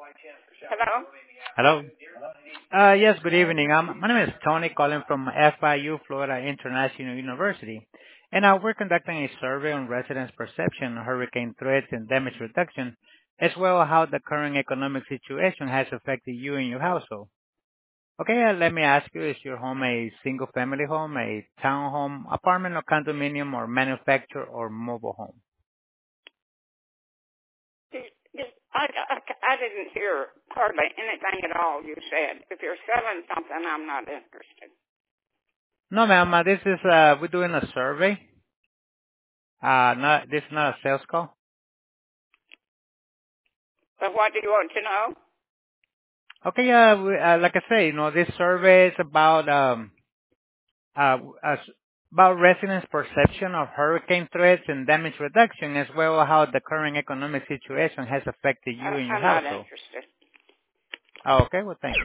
Hello? Hello. Yes, good evening. My name is Tony calling from FIU, Florida International University. And we're conducting a survey on residents' perception of hurricane threats and damage reduction, as well as how the current economic situation has affected you and your household. Okay, let me ask you, is your home a single-family home, a townhome, apartment or condominium, or manufactured or mobile home? I didn't hear hardly anything at all you said. If you're selling something, I'm not interested. No, ma'am, this is, we're doing a survey. This is not a sales call. But what do you want to know? Okay, like I say, this survey is uh, as- about residents' perception of hurricane threats and damage reduction, as well as how the current economic situation has affected you and your I'm not household. interested. Oh, okay, well, thank you.